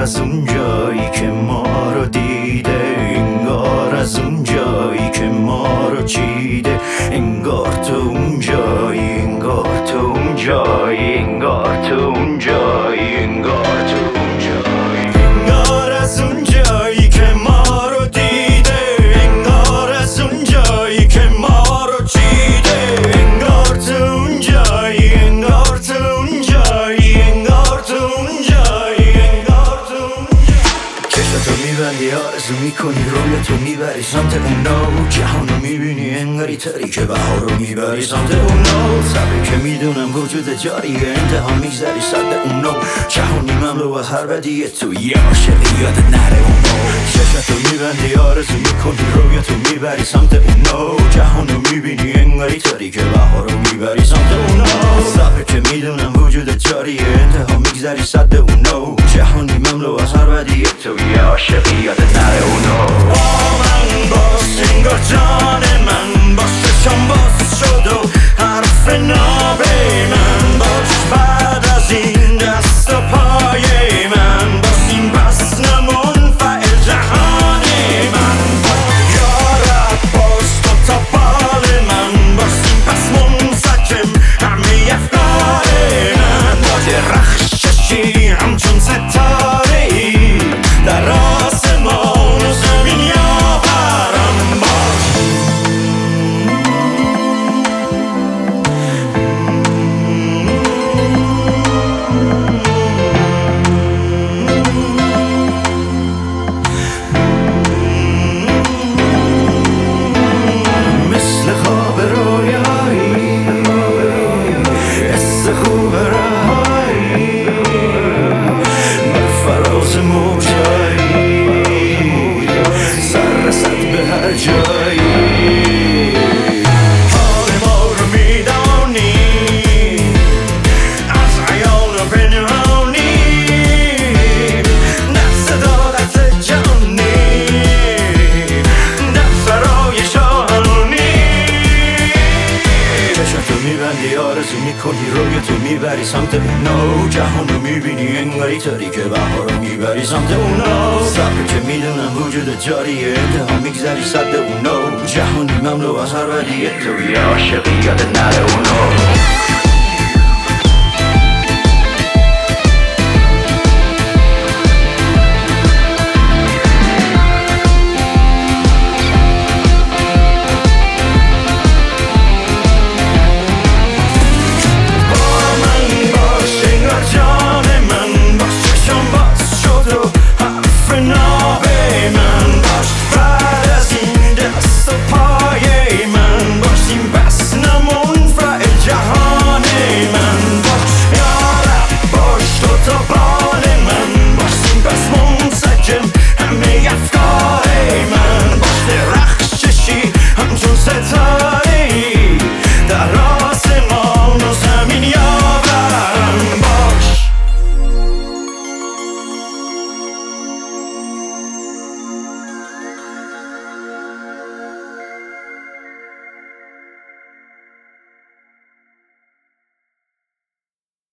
از اون جایی که ما رو دیده، انگار از اون جایی که ما رو چیده، انگار تو اون جایی، انگار تو اون جایی، انگار تو اون جایی، انگار تو اون جایی، انگار از اون جایی که ما رو دیده، انگار از اون جایی که ما رو چیده، انگار تو اون جایی، انگار تو اون جایی، انگار تو اون جایی، انگار تو اون جایی. چشتو میبندی آرزو میکنی رویتو میبری سمت اون نو، جهانو میبینی انگاری تری که بهار رو میبری سمت اون نو، صبری که میدونم وجود جاریه انتها میگذری صد اون نو، جهانی مملو از هر بدیه تو یه عاشقی یاد نره اون نو، چشتو میبندی آرزو میکنی رویتو میبری سمت اون نو، جهانو میبینی انگاری تری که بهار رو میبری سمت اون نو، صبری که میدونم وجود جاریه انتها میگذری صد اون نو، جهانی مملو از هر بدیه تو یه عاشقی یاد نره اون نو. با من باش انگار جان من باش، چشم باز شد و حرف نابه من باش، بعد از این دست و پای من باش، این پس نمنفعل جهان من باش، یارب باش تو تا بال من باش، این پس منسجم همه افکار من باش، رخششی همچون ستاره ای در آسمان و زمین یاورم باش. مثل خواب رویایی، حس خوب رهایی، بر فراز موجایی، سر رسد به هر جایی، حال ما رو میدانی از عیان و پنهانی، در صداقت جانی، در سرای شاهانی، چشمتو میبندی آرزو میکنی رویتو میبری سمت اون نو، جهانو میبینی انگاری تری که بهار رو میبری سمت اون نو، صبری که میدونم وجود جاریه انتها میگذری صد اون نو، جهانی مملو از هر بدیه تو یه عاشقی یاد نره اون نو.